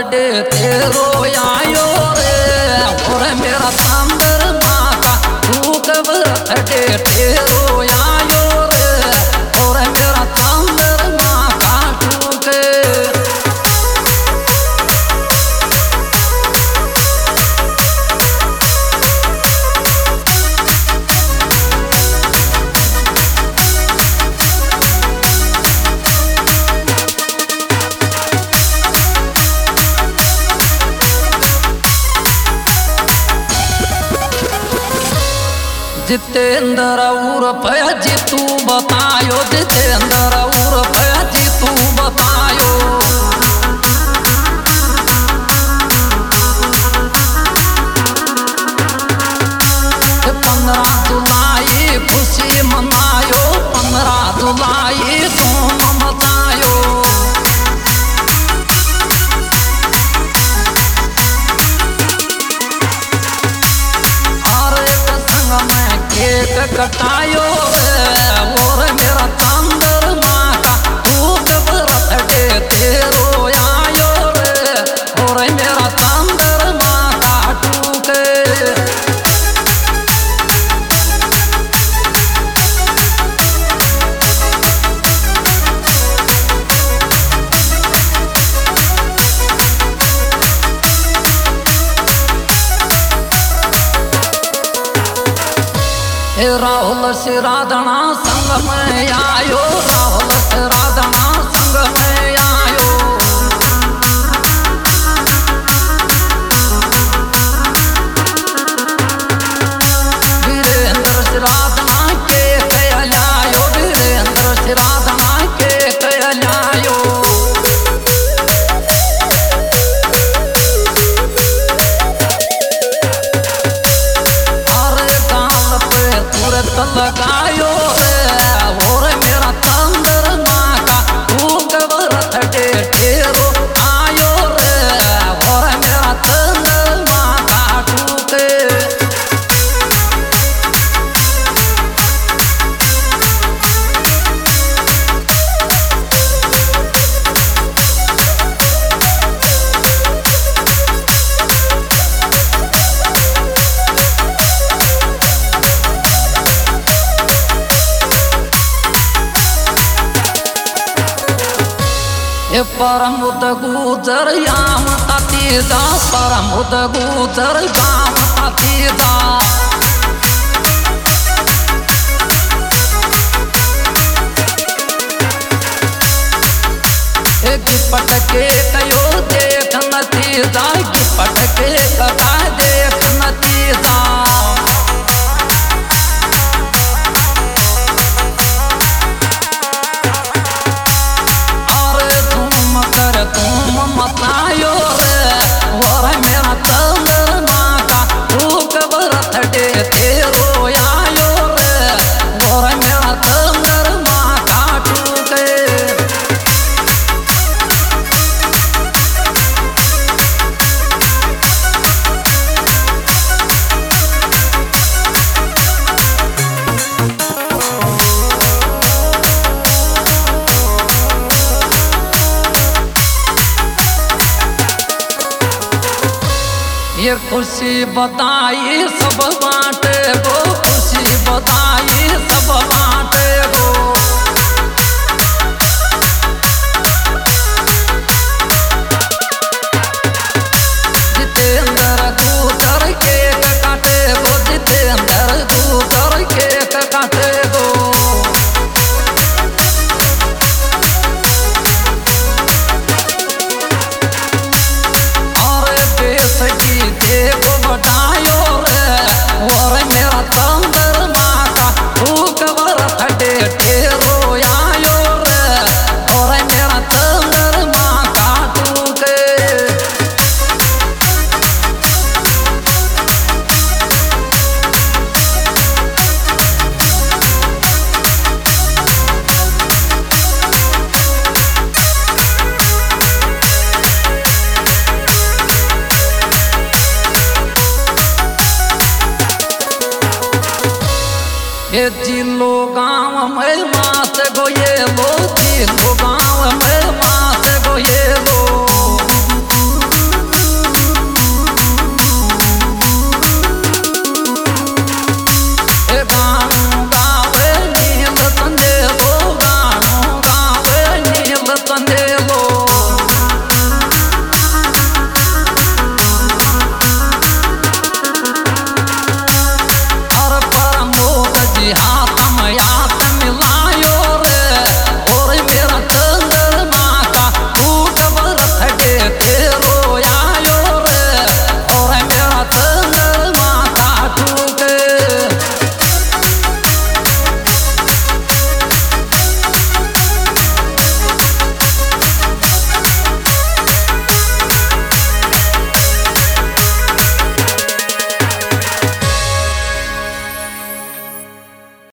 birthday तेरो आयो रे और मेरा चंद्रमा का तू कब बर्थडे तेरो आयो रे और मेरा चंद्रमा का तू के जितेंद्र उर्फ जी तू बतायो जितेंद्र उर्फ जी तू बतायो 15 जुलाई खुशी मनायो 15 जुलाई धूम मचायो केक कटायो और मेरा चंद्रमा का तू कब बर्थडे तेरो आयो रे और मेरा चंद्रमा का तू के राहुल श्राधना संग में आयो राहुल श्राधना संग में आयो वीरेंद्र श्राधना के कहलायो वीरेंद्र श्राधना के कहलायो लगायो रे और मेरा चंद्रमा का तू कब बर्थडे तेरो आयो रे और मेरा चंद्रमा का तू के परमुद गुजर याम तातीजा परमुद गुजर याम तातीजा गिपट के कयो देख नतीजा गिपट के कथा देख नतीजा तुम मतायो रे और मेरा चंद्रमा का तू कब बर्थडे तेरो आयो रे और मेरा चंद्रमा का तू के ये खुशी बताई सब बाटे वो खुशी बताई सब बाटे